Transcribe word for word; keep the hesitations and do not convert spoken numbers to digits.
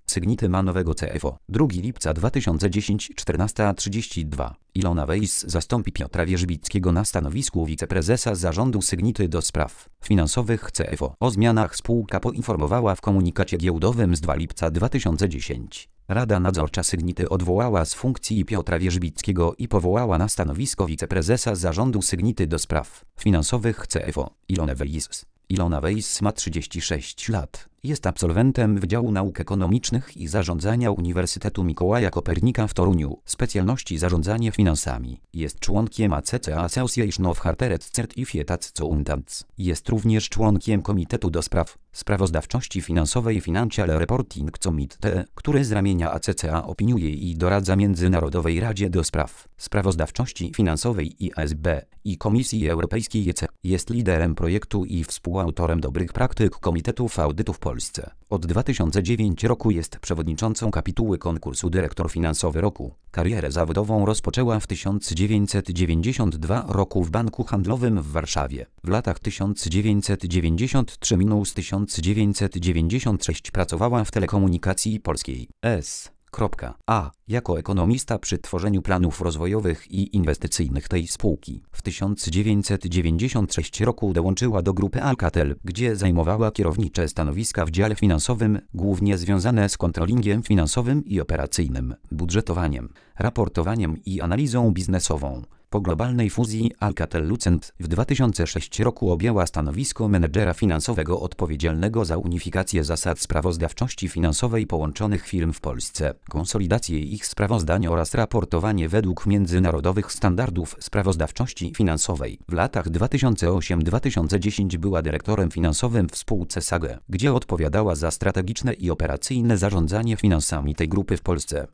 Sygnity ma nowego C F O. drugiego lipca dwa tysiące dziesiątego, czternasta trzydzieści dwa. Ilona Weiss zastąpi Piotra Wierzbickiego na stanowisku wiceprezesa zarządu Sygnity do spraw finansowych C F O. O zmianach spółka poinformowała w komunikacie giełdowym z drugiego lipca dwa tysiące dziesiątego. Rada Nadzorcza Sygnity odwołała z funkcji Piotra Wierzbickiego i powołała na stanowisko wiceprezesa zarządu Sygnity do spraw finansowych C F O Ilonę Weiss. Ilona Weiss ma trzydzieści sześć lat. Jest absolwentem Wydziału Nauk Ekonomicznych i Zarządzania Uniwersytetu Mikołaja Kopernika w Toruniu, specjalności zarządzanie finansami. Jest członkiem A C C Association of Chartered Certificate Accountants. Jest również członkiem Komitetu do Spraw Sprawozdawczości Finansowej Financial Reporting Committee, który z ramienia A C C A opiniuje i doradza Międzynarodowej Radzie do Spraw Sprawozdawczości Finansowej I S B i Komisji Europejskiej E C. Jest liderem projektu i współautorem dobrych praktyk Komitetów Audytu w Polsce. Od dwa tysiące dziewiątego roku jest przewodniczącą kapituły konkursu Dyrektor Finansowy Roku. Karierę zawodową rozpoczęła w tysiąc dziewięćset dziewięćdziesiątym drugim roku w Banku Handlowym w Warszawie. W latach tysiąc dziewięćset dziewięćdziesiątym trzecim do tysiąc dziewięćset dziewięćdziesiątego trzeciego pracowała w Telekomunikacji Polskiej S A jako ekonomista przy tworzeniu planów rozwojowych i inwestycyjnych tej spółki. W tysiąc dziewięćset dziewięćdziesiątym trzecim roku dołączyła do grupy Alcatel, gdzie zajmowała kierownicze stanowiska w dziale finansowym, głównie związane z kontrolingiem finansowym i operacyjnym, budżetowaniem, raportowaniem i analizą biznesową. Po globalnej fuzji Alcatel-Lucent w dwa tysiące szóstym roku objęła stanowisko menedżera finansowego odpowiedzialnego za unifikację zasad sprawozdawczości finansowej połączonych firm w Polsce, konsolidację ich sprawozdań oraz raportowanie według międzynarodowych standardów sprawozdawczości finansowej. W latach dwa tysiące ósmym do dwa tysiące dziesiątego była dyrektorem finansowym w spółce S A G E, gdzie odpowiadała za strategiczne i operacyjne zarządzanie finansami tej grupy w Polsce.